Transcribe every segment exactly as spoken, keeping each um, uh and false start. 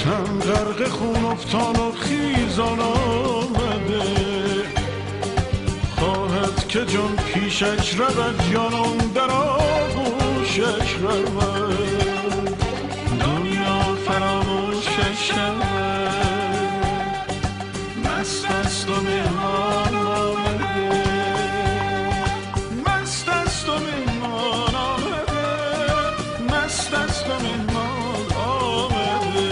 تن غرق خون افتان و خیزان آمده، خواهد که جان پیشش رود جانان در آغوشش رود، دنیا فراموشش شود، مست است و مهمان آمده، مست است و مهمان آمده، مست است و مهمان آمده.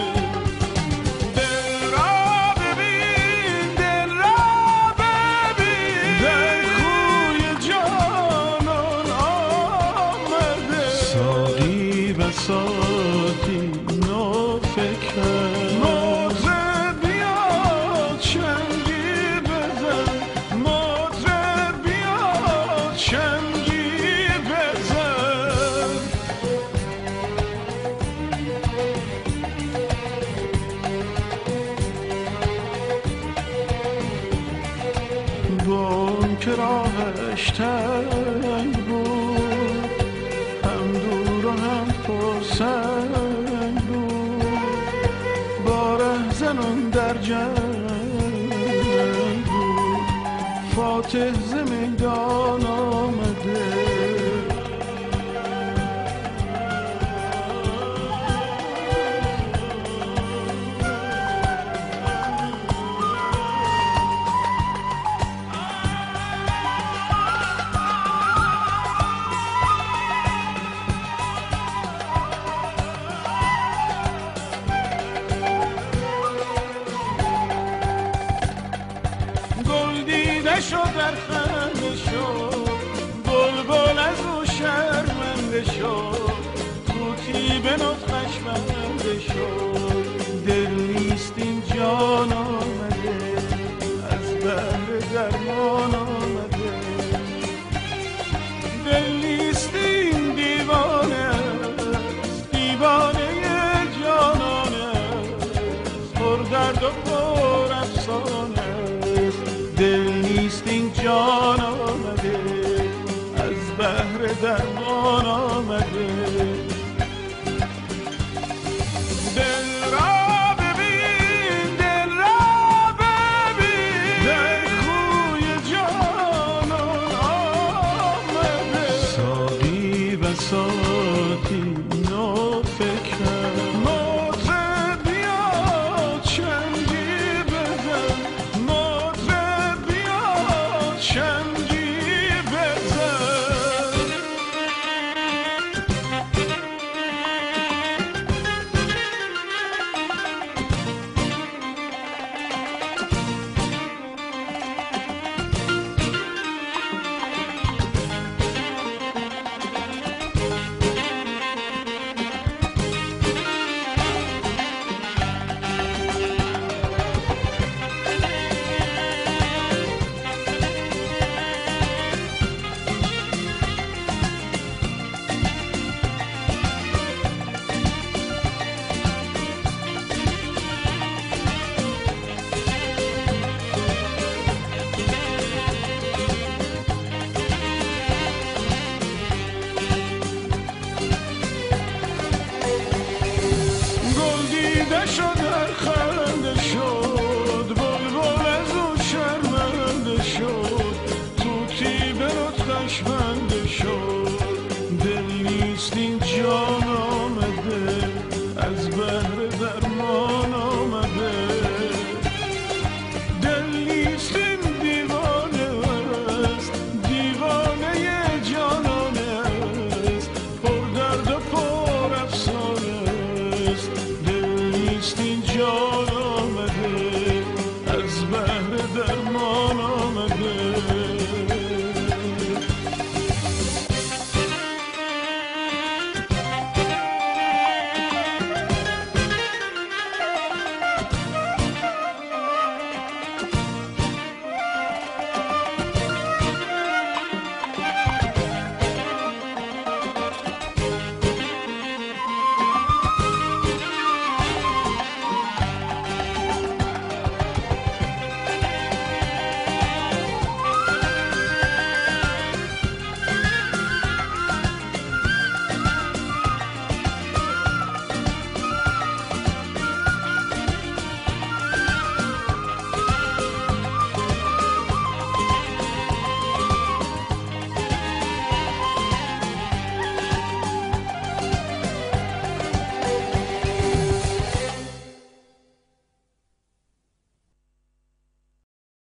دل را ببین، دل را ببین، در کوی جانان آمده، ساقی بساطی نوفکر مطرب بیا چنگی بزن، مطرب بیا چنگی بزن. بون که راهش تنگ بود، هم دور و هم پرسنگ بود، با رهزنان در جنگ بود، فاتح ز میدان آمده. گل دیده شد در خنده شد، بلبل از او شرمنده شد، طوطی به نطقش بنده شد. دل نیست این جان آمده، از بحر درمان آمده، دل نیست این دیوانه است، دیوانه جانانه است، پر درد و پر افسانه است. دل نیست این جان آمده، از بحر درمان آمده.